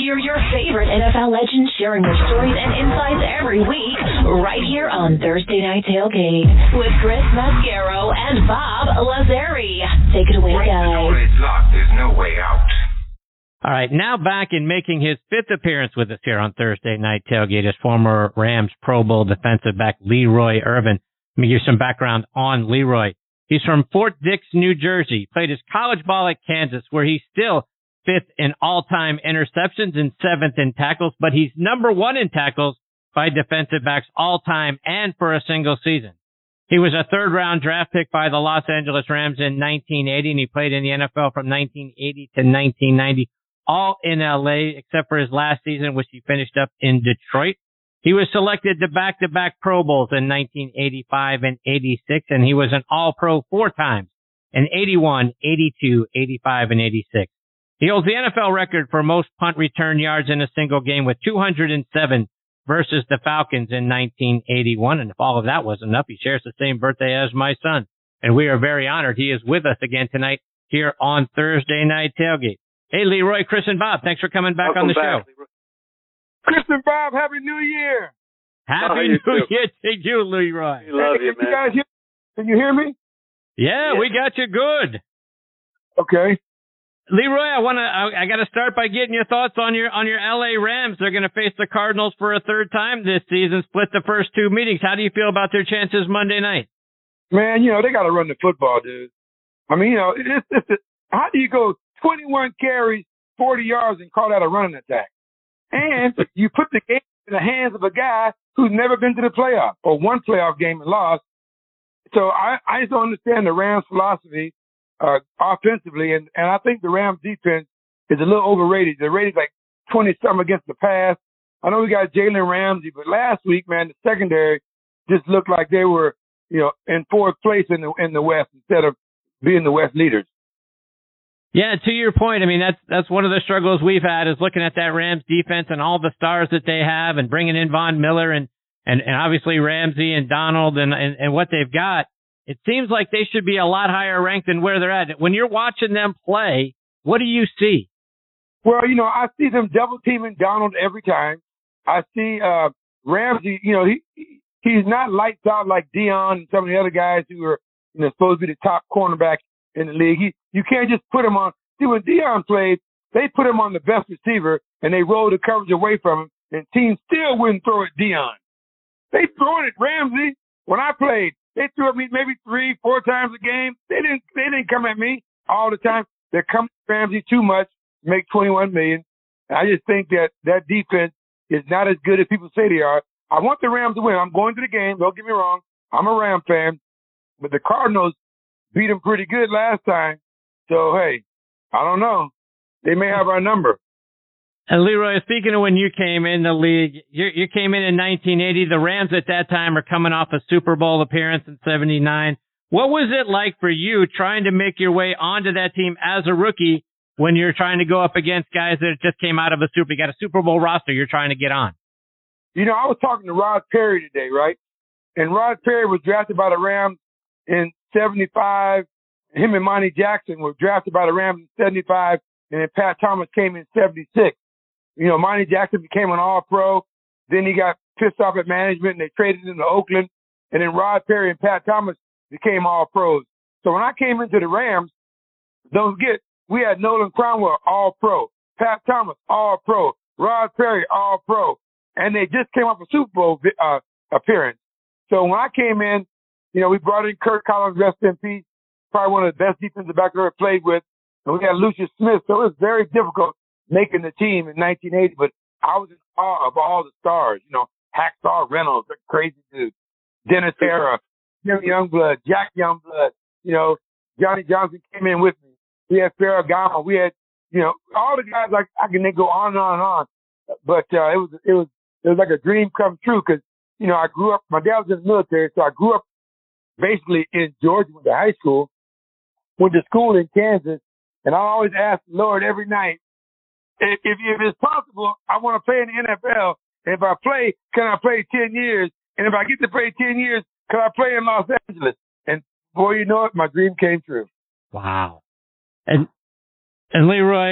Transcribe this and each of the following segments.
hear your favorite NFL legends sharing their stories and insights every week right here on Thursday Night Tailgate with Chris Mascaro and Bob Lazari. Take it away, guys. The door is locked. There's no way out. All right, now back in making his fifth appearance with us here on Thursday Night Tailgate is former Rams Pro Bowl defensive back Leroy Irvin. Let me give you some background on Leroy. He's from Fort Dix, New Jersey. Played his college ball at Kansas, where he's still fifth in all-time interceptions and seventh in tackles, but he's number one in tackles by defensive backs all-time and for a single season. He was a third-round draft pick by the Los Angeles Rams in 1980, and he played in the NFL from 1980 to 1990, all in L.A., except for his last season, which he finished up in Detroit. He was selected to back-to-back Pro Bowls in 1985 and 86, and he was an All-Pro 4 times in 81, 82, 85, and 86. He holds the NFL record for most punt return yards in a single game with 207 versus the Falcons in 1981. And if all of that wasn't enough, he shares the same birthday as my son. And we are very honored he is with us again tonight here on Thursday Night Tailgate. Hey, Leroy, Chris, and Bob, thanks for coming back on the show. Chris and Bob, Happy New Year. Happy New Year to you, Leroy. We love you, man. You guys can you hear me? Yeah, we got you good. Okay. Leroy, I got to start by getting your thoughts on your LA Rams. They're going to face the Cardinals for a third time this season, split the first two meetings. How do you feel about their chances Monday night? Man, they got to run the football, dude. I mean, how do you go 21 carries, 40 yards and call that a running attack? And you put the game in the hands of a guy who's never been to the playoff or one playoff game and lost. So I just don't understand the Rams' philosophy offensively, and I think the Rams defense is a little overrated. They're rated like 20-something against the pass. I know we got Jalen Ramsey, but last week, man, the secondary just looked like they were, in fourth place in the West instead of being the West leaders. Yeah, to your point, I mean, that's one of the struggles we've had is looking at that Rams defense and all the stars that they have and bringing in Von Miller and obviously Ramsey and Donald and what they've got. It seems like they should be a lot higher ranked than where they're at. When you're watching them play, what do you see? Well, I see them double teaming Donald every time. I see Ramsey, he's not lights out like Dion and some of the other guys who are supposed to be the top cornerback in the league. You can't just put him on. See, when Dion played, they put him on the best receiver and they rolled the coverage away from him, and teams still wouldn't throw at Dion. They throw it at Ramsey. When I played, they threw at me maybe 3-4 times a game. They didn't come at me all the time. They're coming at Ramsey too much to make $21 million. And I just think that defense is not as good as people say they are. I want the Rams to win. I'm going to the game. Don't get me wrong. I'm a Ram fan. But the Cardinals beat them pretty good last time. So, hey, I don't know. They may have our number. And Leroy, speaking of when you came in the league, you came in 1980. The Rams at that time are coming off a Super Bowl appearance in 79. What was it like for you trying to make your way onto that team as a rookie when you're trying to go up against guys that just came out of you got a Super Bowl roster you're trying to get on? I was talking to Rod Perry today, right? And Rod Perry was drafted by the Rams in 75. Him and Monty Jackson were drafted by the Rams in 75, and then Pat Thomas came in 76. Monty Jackson became an All-Pro. Then he got pissed off at management, and they traded him to Oakland. And then Rod Perry and Pat Thomas became All-Pros. So when I came into the Rams, don't forget, we had Nolan Cromwell, All-Pro. Pat Thomas, All-Pro. Rod Perry, All-Pro. And they just came off a Super Bowl appearance. So when I came in, we brought in Kurt Collins, rest in peace, probably one of the best defensive backs I ever played with. And we had Lucius Smith. So it was very difficult making the team in 1980, but I was in awe of all the stars, Hacksaw Reynolds, a crazy dude, Dennis Era, Jim Youngblood, Jack Youngblood, Johnny Johnson came in with me. We had Ferragamo. We had, all the guys, like I can then go on and on and on. But it was like a dream come true because, I grew up, my dad was in the military, so I grew up basically in Georgia, went to high school, went to school in Kansas, and I always asked the Lord every night, if it's possible, I want to play in the NFL. And if I play, can I play 10 years? And if I get to play 10 years, can I play in Los Angeles? And boy, you know it, my dream came true. Wow. And Leroy,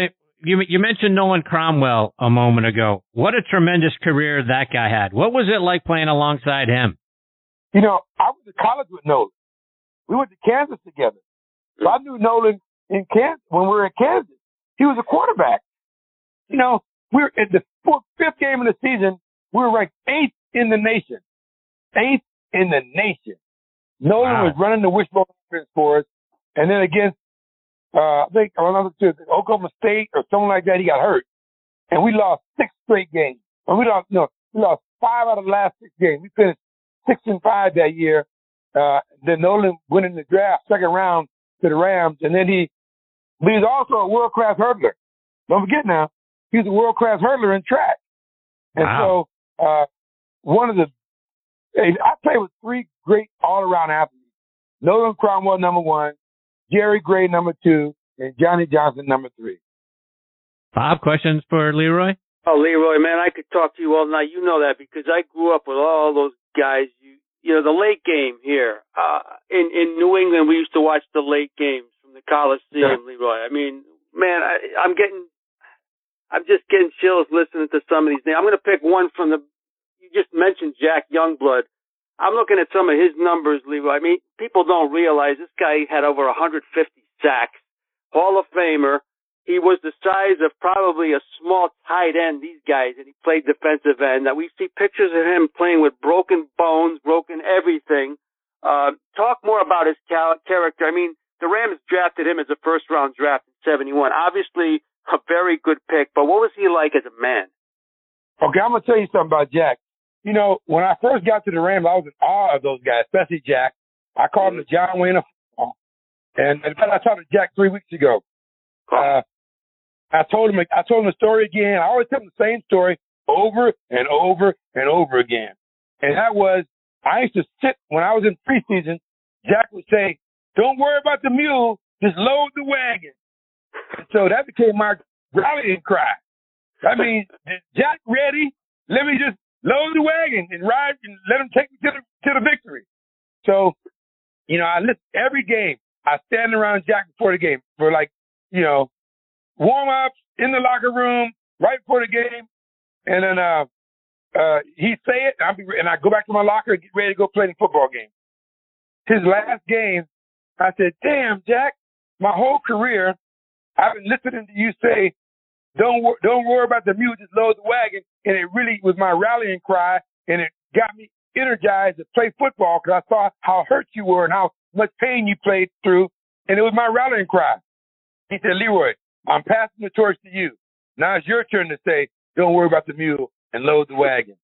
you mentioned Nolan Cromwell a moment ago. What a tremendous career that guy had. What was it like playing alongside him? You know, I went to college with Nolan. We went to Kansas together. So I knew Nolan in Kansas when we were in Kansas. He was a quarterback. You know, we were in the fifth game of the season. We were ranked 8th in the nation. 8th in the nation. Nolan was running the wishbone offense for us. And then against, I think, Oklahoma State or something like that, he got hurt. And we lost 6 straight games. And we lost 5 out of the last 6 games. We finished 6-5 that year. Then Nolan went in the draft, second round to the Rams. And then but he's also a world-class hurdler. Don't forget now, he's a world-class hurdler in track. And so, I played with 3 great all-around athletes. Nolan Cromwell, number 1, Jerry Gray, number 2, and Johnny Johnson, number 3. Bob, questions for Leroy? Oh, Leroy, man, I could talk to you all night. You know that because I grew up with all those guys. You know, the late game here. In New England, we used to watch the late games from the Coliseum, Leroy. I mean, man, I'm just getting chills listening to some of these names. I'm going to pick one from you just mentioned Jack Youngblood. I'm looking at some of his numbers, Leroy. I mean, people don't realize this guy had over 150 sacks, Hall of Famer. He was the size of probably a small tight end, these guys, and he played defensive end. Now, we see pictures of him playing with broken bones, broken everything. Talk more about his character. I mean, the Rams drafted him as a first-round draft in 71. Obviously, a very good pick, but what was he like as a man? Okay, I'm going to tell you something about Jack. You know, when I first got to the Rams, I was in awe of those guys, especially Jack. I called him the John Wayne of football. And in fact, I talked to Jack 3 weeks ago. I told him the story again. I always tell him the same story over and over and over again. And that was, I used to sit, when I was in preseason, Jack would say, "Don't worry about the mule, just load the wagon." And so that became my rallying cry. I mean, Jack ready? Let me just load the wagon and ride and let him take me to the victory. So, you know, I listen every game. I stand around Jack before the game for warm-ups in the locker room right before the game. And then he'd say it, and I go back to my locker and get ready to go play the football game. His last game, I said, "Damn, Jack, my whole career, I've been listening to you say, don't worry about the mule, just load the wagon." And it really was my rallying cry, and it got me energized to play football because I saw how hurt you were and how much pain you played through, and it was my rallying cry. He said, "Leroy, I'm passing the torch to you. Now it's your turn to say, don't worry about the mule and load the wagon."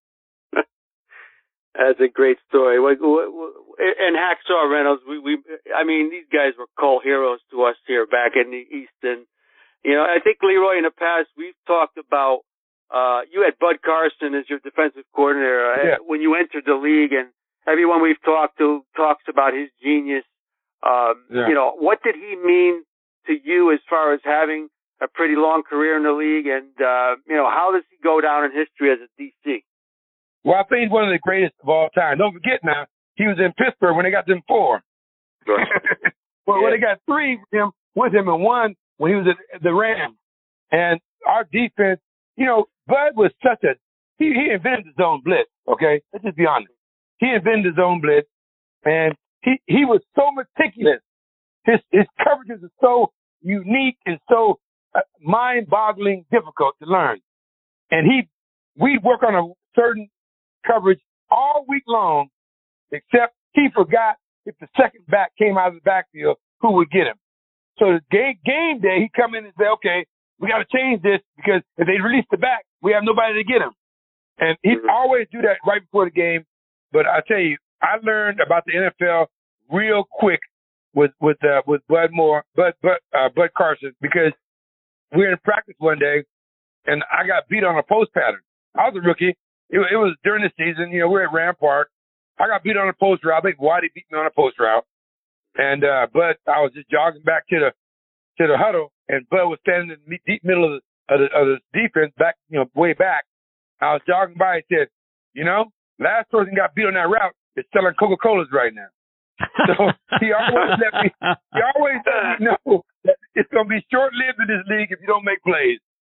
That's a great story. And Hacksaw Reynolds, I mean, these guys were cult heroes to us here back in the East. And, you know, I think, Leroy, in the past, we've talked about, you had Bud Carson as your defensive coordinator when you entered the league, and everyone we've talked to talks about his genius. You know, what did he mean to you as far as having a pretty long career in the league, and, you know, how does he go down in history as a DC? Well, I think he's one of the greatest of all time. Don't forget now, he was in Pittsburgh when they got them 4. Right. Well, they got 3 with him and 1 when he was at the Rams. And our defense, you know, Bud was he invented his own blitz, okay? Let's just be honest. He invented his own blitz, and he was so meticulous. His coverages are so unique and so mind-boggling difficult to learn. And we'd work on a certain coverage all week long, except he forgot if the second back came out of the backfield, who would get him. So the game day, he'd come in and say, "Okay, we got to change this because if they release the back, we have nobody to get him." And he'd always do that right before the game. But I tell you, I learned about the NFL real quick with Bud Carson, because we were in practice one day and I got beat on a post pattern. I was a rookie. It was during the season. You know, we're at Rampart. I got beat on a post route. I think Whitey beat me on a post route. And Bud, I was just jogging back to the huddle, and Bud was standing in the deep middle of the defense, back, you know, way back. I was jogging by. He said, "You know, last person got beat on that route is selling Coca-Colas right now." So he always let me know that it's going to be short-lived in this league if you don't make plays.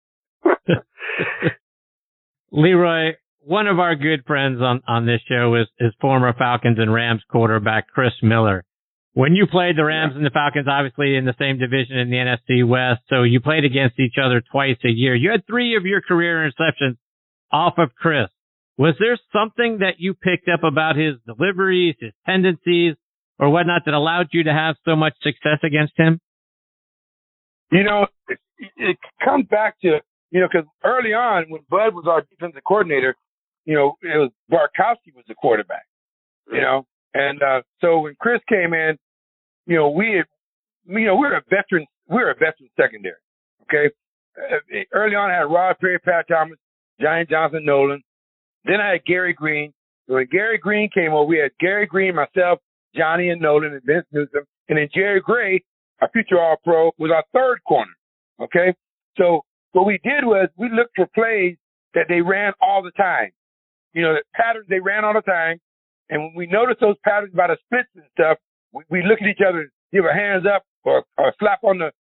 Leroy, one of our good friends on this show is former Falcons and Rams quarterback Chris Miller. When you played the Rams and the Falcons, obviously in the same division in the NFC West, so you played against each other twice a year. You had 3 of your career interceptions off of Chris. Was there something that you picked up about his deliveries, his tendencies, or whatnot that allowed you to have so much success against him? You know, it comes back to, you know, because early on when Bud was our defensive coordinator, you know, it was Barkowski was the quarterback, you know. And so when Chris came in, you know, we're a veteran secondary, okay? Early on, I had Rod Perry, Pat Thomas, Johnny Johnson, Nolan. Then I had Gary Green. So when Gary Green came over, we had Gary Green, myself, Johnny and Nolan, and Vince Newsom. And then Jerry Gray, our future All-Pro, was our third corner, okay? So what we did was we looked for plays that they ran all the time. You know, the patterns they ran all the time. And when we noticed those patterns by the splits and stuff, we look at each other and give a hands up or slap on the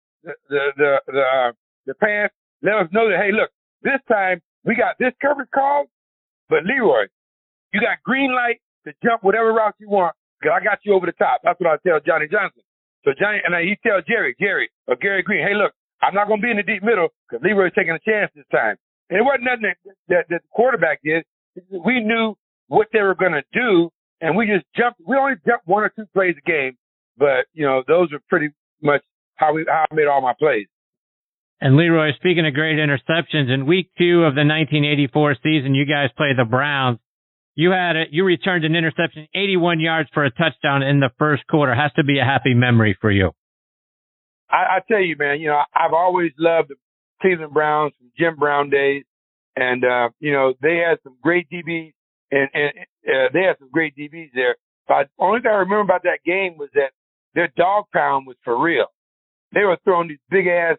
pants, let us know that, hey, look, this time we got this coverage called, but Leroy, you got green light to jump whatever route you want because I got you over the top. That's what I tell Johnny Johnson. So Johnny, and he tell Jerry, or Gary Green, hey, look, I'm not going to be in the deep middle because Leroy's taking a chance this time. And it wasn't nothing that the quarterback did. We knew what they were going to do, and we just jumped. We only jumped 1 or 2 plays a game, but, you know, those are pretty much how I made all my plays. And Leroy, speaking of great interceptions, in week 2 of the 1984 season, you guys played the Browns. You returned an interception, 81 yards for a touchdown in the first quarter. Has to be a happy memory for you. I tell you, man, you know, I've always loved the Cleveland Browns from Jim Brown days. And, you know, they had some great DBs and they had some great DBs there. But the only thing I remember about that game was that their dog pound was for real. They were throwing these big ass,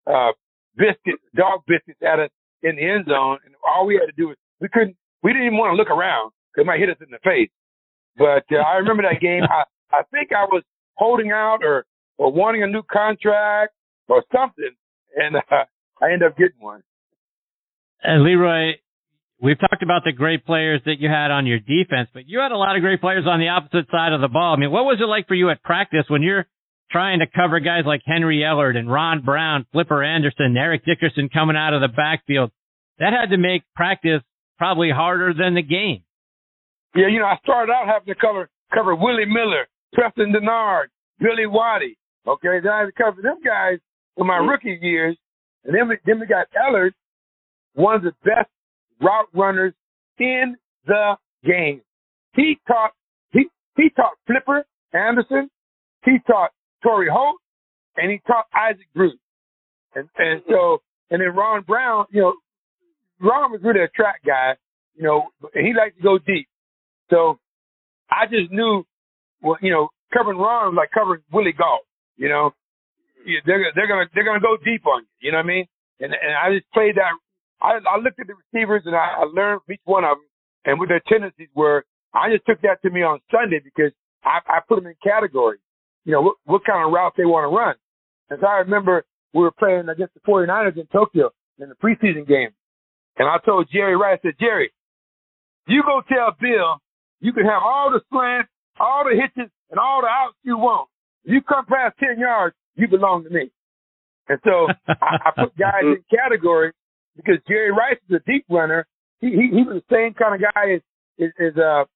dog biscuits at us in the end zone. And all we had to do was, we didn't even want to look around because it might hit us in the face. But I remember that game. I think I was holding out or wanting a new contract or something. And I ended up getting one. And Leroy, we've talked about the great players that you had on your defense, but you had a lot of great players on the opposite side of the ball. I mean, what was it like for you at practice when you're trying to cover guys like Henry Ellard and Ron Brown, Flipper Anderson, Eric Dickerson coming out of the backfield? That had to make practice probably harder than the game. Yeah, you know, I started out having to cover Willie Miller, Preston Denard, Billy Waddy. Okay, then I had to cover them guys in my rookie years. And then we got Ellard, one of the best route runners in the game. He taught Flipper Anderson, he taught Torrey Holt, and he taught Isaac Bruce. And then Ron Brown, you know, Ron was really a track guy, you know, and he liked to go deep. So I just knew, well, you know, covering Ron was like covering Willie Gault. You know, they're gonna go deep on you. You know what I mean? And I just played that. I looked at the receivers and I learned from each one of them and what their tendencies were. I just took that to me on Sunday because I put them in categories. You know, what kind of route they want to run. And so I remember we were playing against the 49ers in Tokyo in the preseason game. And I told Jerry Rice, I said, Jerry, you go tell Bill you can have all the slants, all the hitches, and all the outs you want. If you come past 10 yards, you belong to me. And so I put guys in categories because Jerry Rice is a deep runner. He was the same kind of guy as the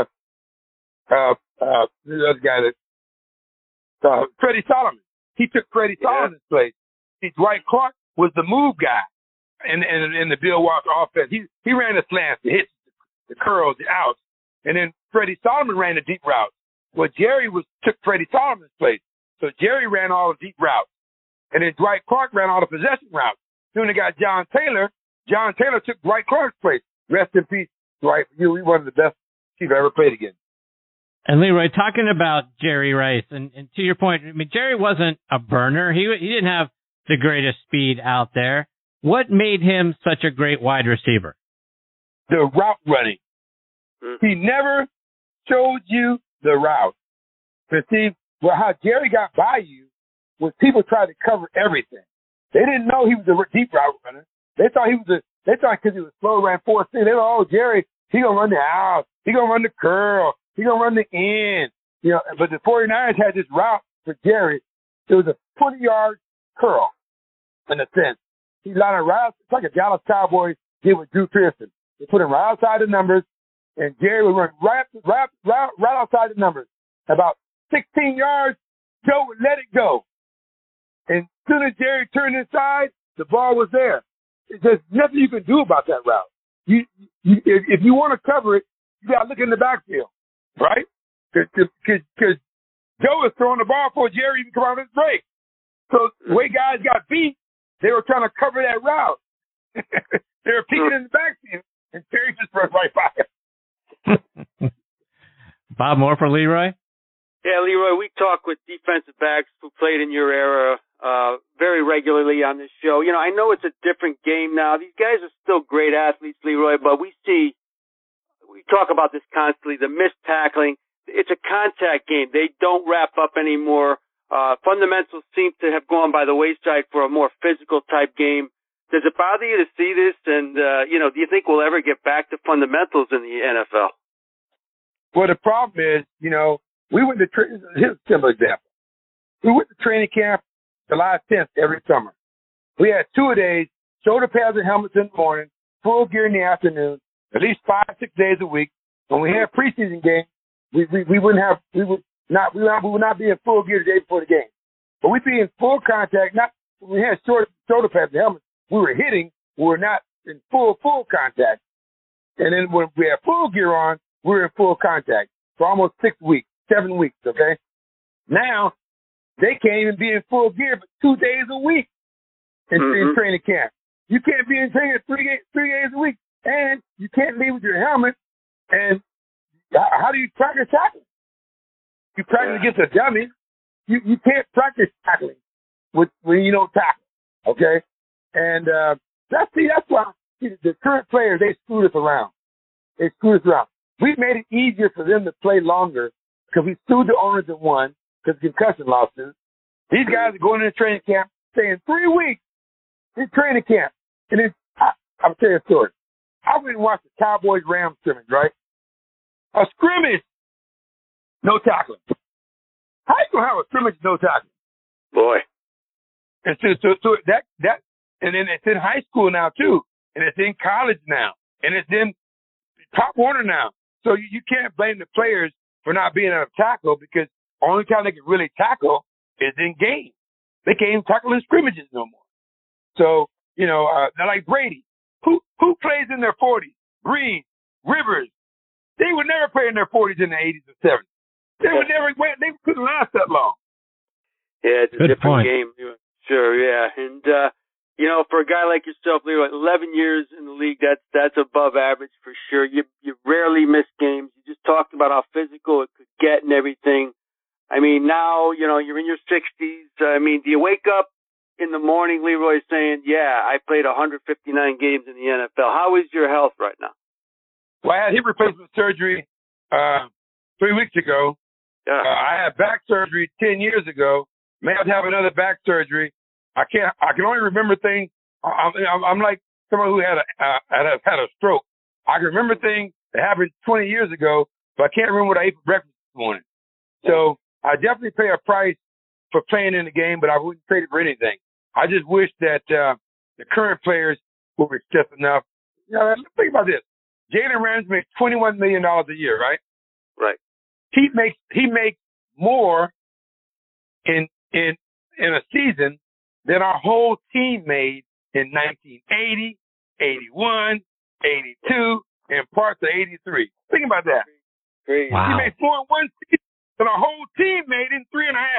other guy that Freddie Solomon. He took Freddie Solomon's place. Dwight Clark was the move guy in the Bill Walker offense. He ran the slants, the hits, the curls, the outs, and then Freddie Solomon ran the deep routes. Well, Jerry took Freddie Solomon's place. So Jerry ran all the deep routes. And then Dwight Clark ran all the possession routes. Then they got John Taylor. John Taylor took Dwight Clark's place. Rest in peace, Dwight. You were one of the best you've ever played against. And Leroy, talking about Jerry Rice, and to your point, I mean, Jerry wasn't a burner. He didn't have the greatest speed out there. What made him such a great wide receiver? The route running. He never showed you the route. But see, well, how Jerry got by you was people tried to cover everything. They didn't know he was a deep route runner. They thought because he was slow, ran 4.6. They thought, oh, Jerry, he gonna run the out, he gonna run the curl, he gonna run the in. You know, but the 49ers had this route for Jerry. It was a 20-yard curl, in a sense. He lined it right. It's like a Dallas Cowboys did with Drew Pearson. They put him right outside the numbers, and Jerry would run right outside the numbers. About 16 yards, Joe would let it go. And as soon as Jerry turned inside, the ball was there. There's nothing you can do about that route. If you want to cover it, you got to look in the backfield, right? Because Joe was throwing the ball before Jerry even come out of his break. So the way guys got beat, they were trying to cover that route. They were peeking in the backfield, and Jerry just rushed right by him. Bob, more for Leroy? Yeah, Leroy, we talk with defensive backs who played in your era very regularly on this show. You know, I know it's a different game now. These guys are still great athletes, Leroy, but we talk about this constantly, the missed tackling. It's a contact game. They don't wrap up anymore. Fundamentals seem to have gone by the wayside for a more physical type game. Does it bother you to see this? And, do you think we'll ever get back to fundamentals in the NFL? Well, the problem is, we went to here's a simple example. We went to training camp July 10th every summer. We had 2-a-days, shoulder pads and helmets in the morning, full gear in the afternoon, at least 5-6 days a week. When we had preseason games, we would not be in full gear the day before the game. But we'd be in full contact, not when we had shoulder pads and helmets. We were hitting, we were not in full contact. And then when we had full gear on, we were in full contact for almost 7 weeks, okay? Now, they can't even be in full gear but 2 days a week in training camp. You can't be in training 3 days a week, and you can't leave with your helmet. And how do you practice tackling? You practice against a dummy. You can't practice tackling when you don't tackle, okay? And that's why the current players, they screwed us around. We made it easier for them to play longer because we sued the owners and won because of concussion lawsuits. These guys are going into training camp, staying 3 weeks in training camp. And then I'll tell you a story. I went and watched the Cowboys-Rams scrimmage, right? A scrimmage, no tackling. How you gonna have a scrimmage, no tackling? Boy. And so that and then it's in high school now too, and it's in college now, and it's in Pop Warner now. So you can't blame the players for not being able to tackle because the only time they can really tackle is in games. They can't even tackle in scrimmages no more. So, they're like Brady. Who plays in their 40s? Breeze, Rivers. They would never play in their 40s in the 80s or 70s. They couldn't last that long. Yeah, it's a Good different point. game. Sure, yeah. And, for a guy like yourself, Leroy, 11 years in the league, that's above average for sure. You rarely miss games. You just talked about how physical it could get and everything. I mean, now, you're in your 60s. I mean, do you wake up in the morning, Leroy, saying, yeah, I played 159 games in the NFL. How is your health right now? Well, I had hip replacement surgery 3 weeks ago. I had back surgery 10 years ago. May have to have another back surgery. I can only remember things. I'm like someone who had a stroke. I can remember things that happened 20 years ago, but I can't remember what I ate for breakfast this morning. So I definitely pay a price for playing in the game, but I wouldn't trade it for anything. I just wish that the current players were just enough. Think about this. Jalen Ramsey makes $21 million a year, right? Right. He makes more in a season than our whole team made in 1980, 81, 82, and parts of 83. Think about that. Crazy. Wow. He made more in one season than our whole team made in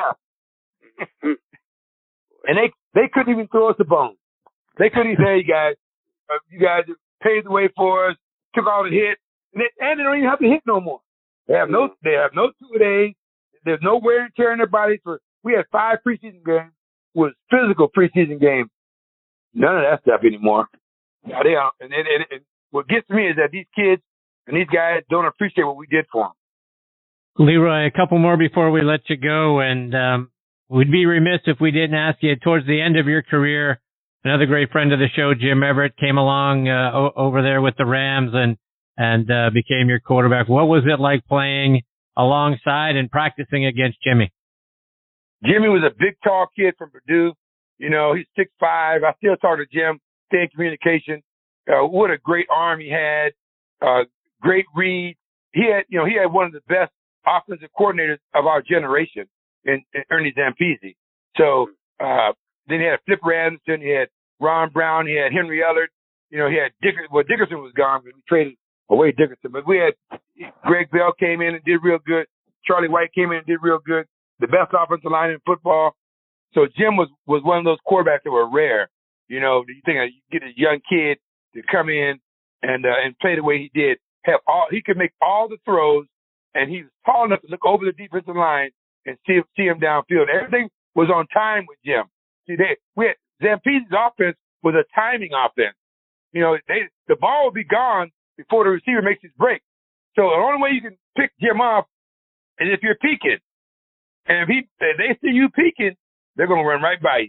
3.5. And they couldn't even throw us a bone. They couldn't even say, you guys paved the way for us, took all the hits, and they don't even have to hit no more. They have no 2-a-days. There's no wear and tear in their bodies. We had 5 preseason games. Was physical preseason games. None of that stuff anymore. And what gets me is that these kids and these guys don't appreciate what we did for them. Leroy, a couple more before we let you go, and we'd be remiss if we didn't ask you, towards the end of your career, another great friend of the show, Jim Everett, came along over there with the Rams and became your quarterback. What was it like playing alongside and practicing against Jimmy? Jimmy was a big, tall kid from Purdue. You know, he's 6'5". I still talk to Jim, stay in communication. What a great arm he had. Great read. He had one of the best offensive coordinators of our generation in Ernie Zampese. So, then he had Flip Anderson, he had Ron Brown, he had Henry Ellard. You know, he had Dickerson. Well, Dickerson was gone because we traded away Dickerson. But we had Greg Bell came in and did real good. Charlie White came in and did real good. The best offensive line in football. So Jim was one of those quarterbacks that were rare. You know, you think you get a young kid to come in and play the way he did. He could make all the throws, and he was tall enough to look over the defensive line and see him downfield. Everything was on time with Jim. See, Zampese's offense was a timing offense. You know, the ball will be gone before the receiver makes his break. So the only way you can pick Jim off is if you're peeking. And if they see you peeking, they're going to run right by you.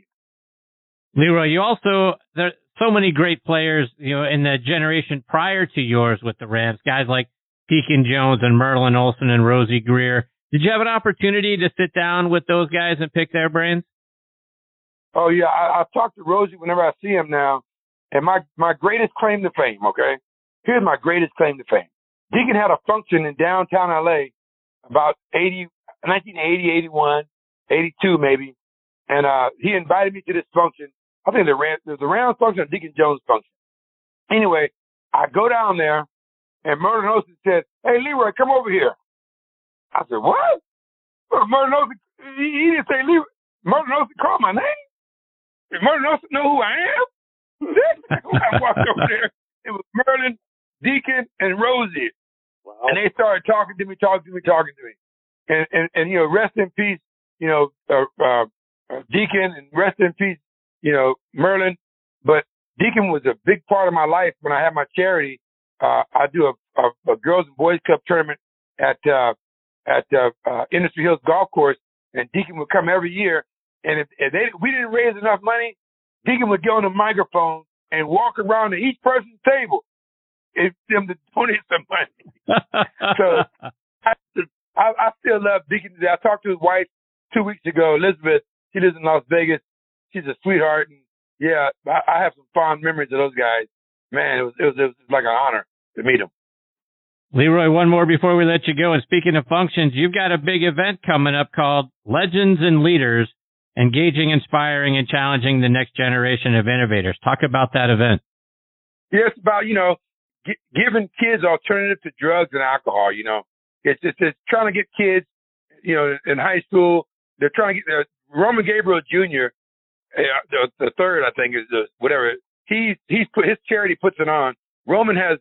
Leroy, there's so many great players, you know, in the generation prior to yours with the Rams, guys like Deacon Jones and Merlin Olsen and Rosie Greer. Did you have an opportunity to sit down with those guys and pick their brains? Oh, yeah. I talk to Rosie whenever I see him now. And my greatest claim to fame, okay? Here's my greatest claim to fame. Deacon had a function in downtown L.A. about 1980, 81, 82 maybe. And he invited me to this function. I think there was a Rams function and Deacon Jones function. Anyway, I go down there, and Merlin Olsen said, "Hey, Leroy, come over here." I said, "What?" Well, Merlin Olsen, he didn't say Leroy. Merlin Olsen called my name. Did Merlin Olsen know who I am? I walked over there. It was Merlin, Deacon, and Rosie. Wow. And they started talking to me. And you know, rest in peace, you know, Deacon, and rest in peace, you know, Merlin. But Deacon was a big part of my life when I had my charity. I do a girls and boys club tournament at Industry Hills Golf Course, and Deacon would come every year. And if we didn't raise enough money, Deacon would get on the microphone and walk around to each person's table and them to donate some money. So I still love Deacon today. I talked to his wife 2 weeks ago, Elizabeth. She lives in Las Vegas. She's a sweetheart, and yeah, I have some fond memories of those guys. Man, it was like an honor to meet them. Leroy, one more before we let you go. And speaking of functions, you've got a big event coming up called Legends and Leaders, Engaging, Inspiring, and Challenging the Next Generation of Innovators. Talk about that event. Yeah, it's about, you know, giving kids alternative to drugs and alcohol, you know. It's trying to get kids, you know, in high school. They're trying to get Roman Gabriel Jr., the third, I think, is whatever. He's put his charity puts it on. Roman has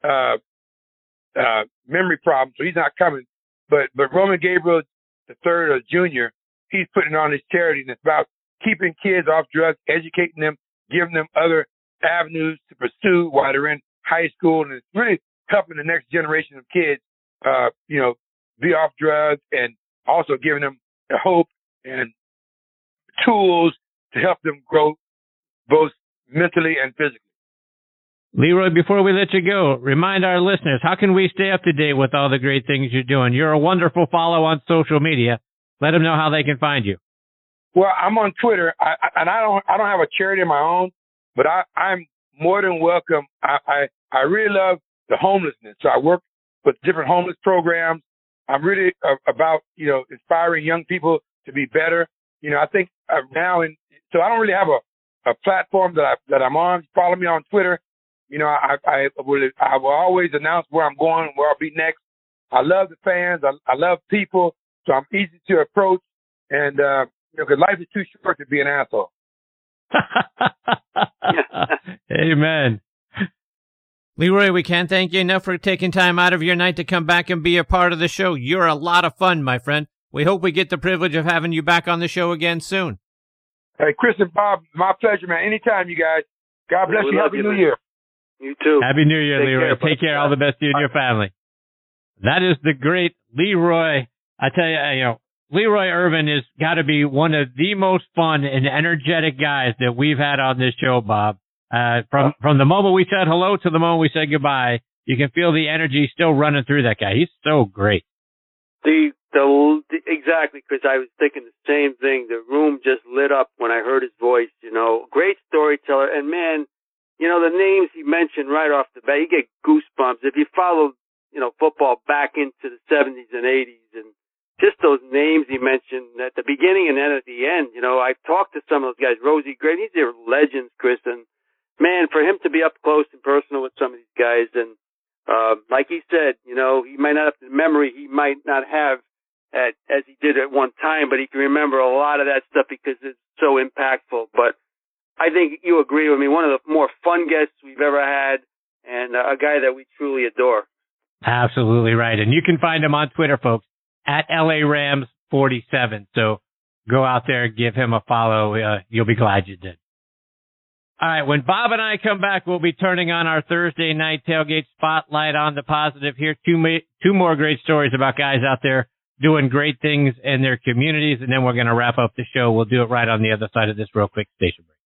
memory problems, so he's not coming. But Roman Gabriel the third or junior, he's putting on his charity, and it's about keeping kids off drugs, educating them, giving them other avenues to pursue while they're in high school, and it's really helping the next generation of kids, you know, be off drugs, and also giving them the hope and tools to help them grow both mentally and physically. Leroy, before we let you go, remind our listeners, how can we stay up to date with all the great things you're doing? You're a wonderful follow on social media. Let them know how they can find you. Well, I'm on Twitter, and I don't have a charity of my own, but I'm more than welcome. I really love the homelessness. So I work with different homeless programs. I'm really about, you know, inspiring young people to be better. You know, I think now, so I don't really have a platform that I'm on. Follow me on Twitter. You know, I will always announce where I'm going and where I'll be next. I love the fans. I love people. So I'm easy to approach. And, you know, because life is too short to be an asshole. Amen. Leroy, we can't thank you enough for taking time out of your night to come back and be a part of the show. You're a lot of fun, my friend. We hope we get the privilege of having you back on the show again soon. Hey, Chris and Bob, my pleasure, man. Anytime, you guys. God bless you. Happy New Year. You too. Happy New Year, Leroy. Take care. All the best to you and your family. That is the great Leroy. I tell you, you know, Leroy Irvin has got to be one of the most fun and energetic guys that we've had on this show, Bob. From the moment we said hello to the moment we said goodbye, you can feel the energy still running through that guy. He's so great. Exactly, because I was thinking the same thing. The room just lit up when I heard his voice. Great storyteller, and man, the names he mentioned right off the bat, you get goosebumps if you follow, football back into the 70s and 80s, and just those names he mentioned at the beginning and then at the end. I've talked to some of those guys. Rosie Gray, these are legends, Chris, and man, for him to be up close and personal with some of these guys, and like he said, he might not have the memory he might not have as he did at one time, but he can remember a lot of that stuff because it's so impactful. But I think you agree with me, one of the more fun guests we've ever had, and a guy that we truly adore. Absolutely right. And you can find him on Twitter, folks, at LARams47. So go out there, give him a follow. You'll be glad you did. All right, when Bob and I come back, we'll be turning on our Thursday night tailgate spotlight on the positive here. Two more great stories about guys out there doing great things in their communities, and then we're going to wrap up the show. We'll do it right on the other side of this real quick station break.